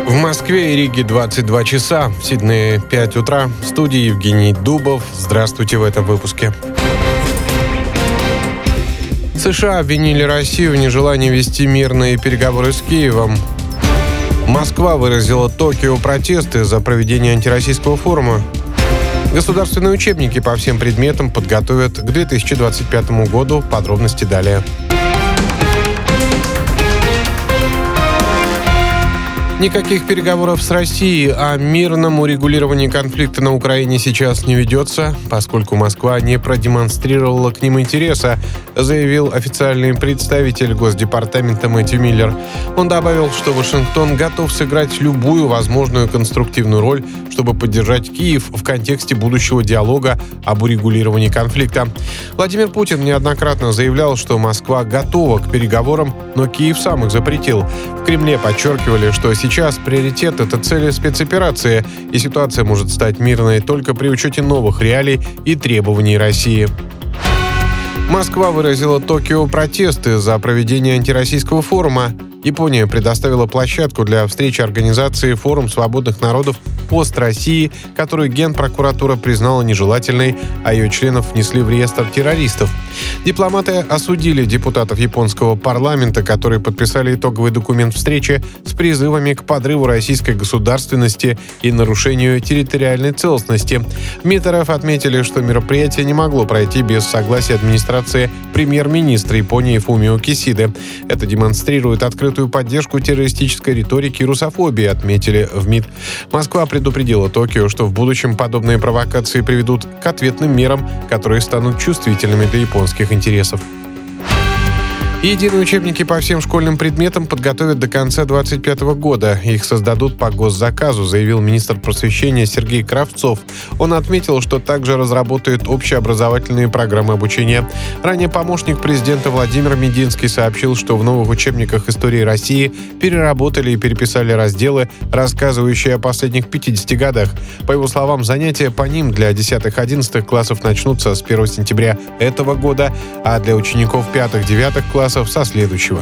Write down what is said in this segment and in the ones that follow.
В Москве и Риге 22 часа, в Сиднее 5 утра. В студии Евгений Дубов. Здравствуйте в этом выпуске. США обвинили Россию в нежелании вести мирные переговоры с Киевом. Москва выразила Токио протесты за проведение антироссийского форума. Государственные учебники по всем предметам подготовят к 2025 году. Подробности далее. Никаких переговоров с Россией о мирном урегулировании конфликта на Украине сейчас не ведется, поскольку Москва не продемонстрировала к ним интереса, заявил официальный представитель Госдепартамента Мэтью Миллер. Он добавил, что Вашингтон готов сыграть любую возможную конструктивную роль, чтобы поддержать Киев в контексте будущего диалога об урегулировании конфликта. Владимир Путин неоднократно заявлял, что Москва готова к переговорам, но Киев сам их запретил. В Кремле подчеркивали, что сейчас приоритет — это цели спецоперации, и ситуация может стать мирной только при учете новых реалий и требований России. Москва выразила Токио протесты за проведение антироссийского форума. Япония предоставила площадку для встречи организации «Форум свободных народов пост-России», которую Генпрокуратура признала нежелательной, а ее членов внесли в реестр террористов. Дипломаты осудили депутатов японского парламента, которые подписали итоговый документ встречи с призывами к подрыву российской государственности и нарушению территориальной целостности. В МИД РФ отметили, что мероприятие не могло пройти без согласия администрации премьер-министра Японии Фумио Кисиды. Это демонстрирует открытую поддержку террористической риторики и русофобии, отметили в МИД. Москва предупредила Токио, что в будущем подобные провокации приведут к ответным мерам, которые станут чувствительными для японских интересов. Единые учебники по всем школьным предметам подготовят до конца 2025 года. Их создадут по госзаказу, заявил министр просвещения Сергей Кравцов. Он отметил, что также разработает общеобразовательные программы обучения. Ранее помощник президента Владимир Мединский сообщил, что в новых учебниках истории России переработали и переписали разделы, рассказывающие о последних 50 годах. По его словам, занятия по ним для 10-11 классов начнутся с 1 сентября этого года, а для учеников 5-9 классов со следующего.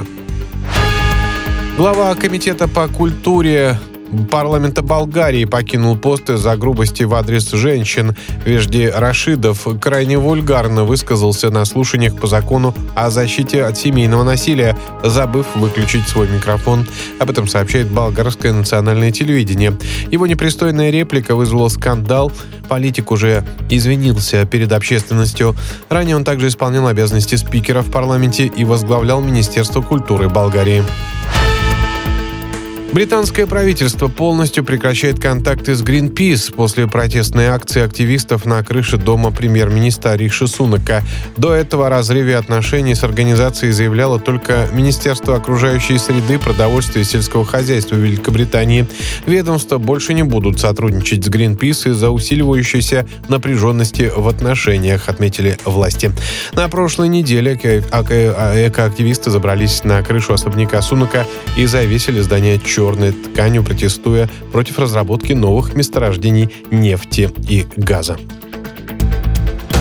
Глава Комитета по культуре парламента Болгарии покинул пост из-за грубости в адрес женщин. Вежди Рашидов крайне вульгарно высказался на слушаниях по закону о защите от семейного насилия, забыв выключить свой микрофон. Об этом сообщает болгарское национальное телевидение. Его непристойная реплика вызвала скандал. Политик уже извинился перед общественностью. Ранее он также исполнял обязанности спикера в парламенте и возглавлял Министерство культуры Болгарии. Британское правительство полностью прекращает контакты с Greenpeace после протестной акции активистов на крыше дома премьер-министра Риши Сунака. До этого о разрыве отношений с организацией заявляло только Министерство окружающей среды, продовольствия и сельского хозяйства Великобритании. Ведомства больше не будут сотрудничать с Greenpeace из-за усиливающейся напряженности в отношениях, отметили власти. На прошлой неделе экоактивисты забрались на крышу особняка Сунака и завесили здание черной тканью, протестуя против разработки новых месторождений нефти и газа.